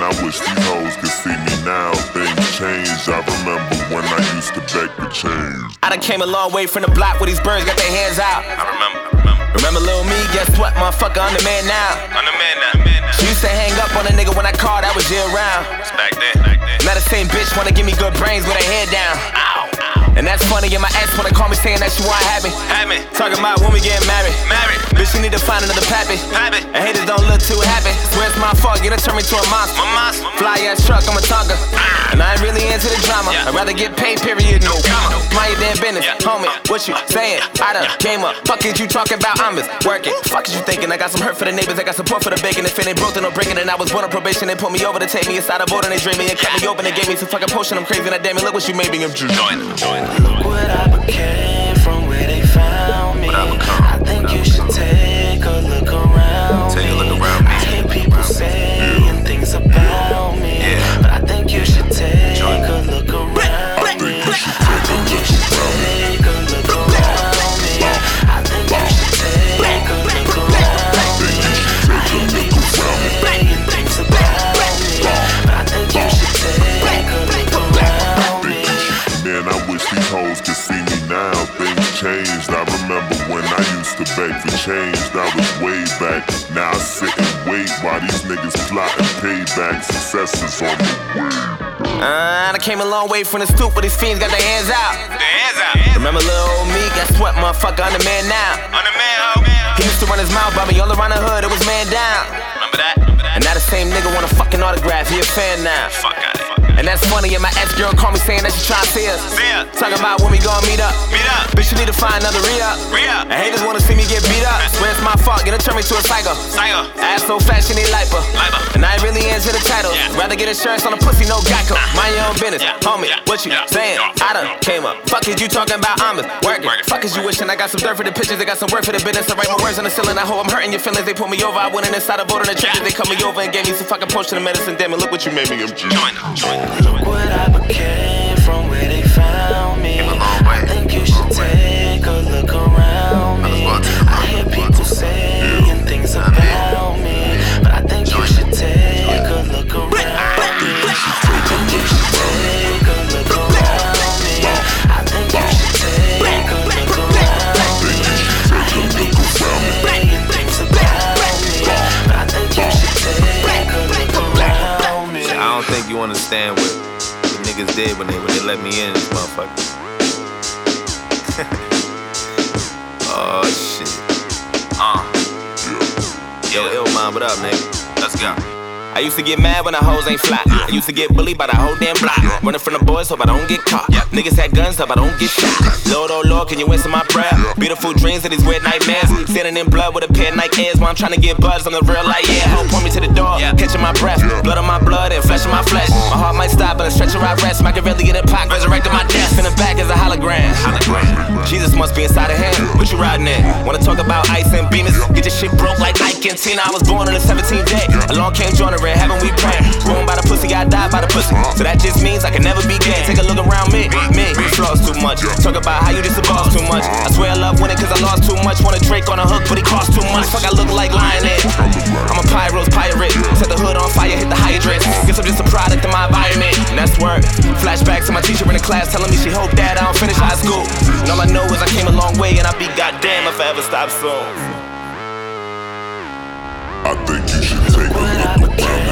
I wish these hoes could see me now. Things change, I remember when I used to beg for change. I done came a long way from the block where these birds got their hands out. I remember. Remember Lil Me, guess what, motherfucker, I'm the man now. I'm the man now. She used to hang up on a nigga when I called, that was year round. It's back then. Now the same bitch wanna give me good brains with her head down. Ow. And that's funny, and my ex wanna call me saying that she wanna have me. Talking about when we getting married. Bitch, you need to find another pappy. And haters don't look too happy. Swear it's my fault, you done turned me to a monster. Fly ass truck, I'm a tonker. And I ain't really into the drama. I'd rather get paid, period, no comma. Mind your damn business, homie, what you saying? I done came up, fuck is you talking about? I'm just working. Fuck is you thinking? I got some hurt for the neighbors, I got support for the bacon. If it ain't broke, then no breaking. And I was born on probation, they put me over to take me inside a boat and they drained me and cut me open and gave me some fucking potion. I'm crazy, and damn it, look what you made me. I'm just Look what I became from where they found me. I think you should take a look around me. I hear people saying things about me, but I think you should take a look around me. I think you should take a look around me. I think you should take a look around me. I hear people saying things about me, but I think you should take a look around me. Man, I wish these hoes could see me now. Things changed, I remember when I used to beg for change. That was way back. Now I sit and wait while these niggas plotting payback. Success is on the way. I came a long way from the stoop where these fiends got their hands out. Remember Lil old Me? Guess what, motherfucker, I'm the man now. He used to run his mouth by me all around the hood, it was man down. Remember that? And now the same nigga want a fucking autograph, he a fan now. Fuck out of here. And that's funny, and my ex-girl called me saying that she tryna see us. Talking about when we gon' meet up. Bitch, you need to find another re-up. And haters wanna see me get beat up. Swear it's my fault, gonna turn me to a psycho. Ass so fat, she need lipo. And I ain't really into the titles. Rather get insurance on a pussy, no Geico. Mind your own business, homie, what you saying? I done came up. Fuck is you talking about? I'm just working. Fuck is you wishing I got some dirt for the pictures, they got some work for the business. I write my words on the ceiling, I hope I'm hurting your feelings. They put me over, I went in inside a boat on the trenches. They cut me over and gave me some fucking potion of medicine. Damn it, look what you made me. Look what I became from where they found me. I think you should take a look around me. I hear people saying things about me, but I think you should take a look around me. I think you should take a look around me. I think you should take a look around me. I hear people saying things about me, but I think you should take a look around me. I don't think you understand what niggas did when they let me in, this motherfucker. Oh shit. Yo, Illmind, what up, nigga? Let's go. I used to get mad when the hoes ain't fly. I used to get bullied by the whole damn block. Running from the boys, hope I don't get caught. Niggas had guns, hope I don't get shot. Lord, oh Lord, can you answer my prayer? Beautiful dreams and these weird nightmares. Standing in blood with a pair of Nike Airs while I'm trying to get buzz on the real light. Yeah, hope point me to the door, catching my breath. Blood on my blood and flesh on my flesh. My heart might stop, but a stretcher I rest. Machiavelli in the pocket, resurrecting my death. In the back is a hologram. Jesus must be inside of him. What you riding in? Wanna talk about ice and beamers? Get your shit broke like Ike and Tina. I was born on the 17th day. Along came Jordan Red, haven't we praying? Born by the pussy, I died by the pussy. So that just means I can never be gay. Take a look around me. Flaws too much. Talk about how you just boss too much. I swear I love winning cause I lost too much. Want a Drake on a hook, but he cost too much. Fuck, I look like Lioness. I'm a Pyro's pirate. Set the hood on fire, hit the hydrant. Guess I'm just a product of my environment. And that's word. Flashback to my teacher in the class telling me she hoped that I don't finish high school. And all I know is I came a long way and I'll be goddamn if I ever stop soon. I think you should take a look around.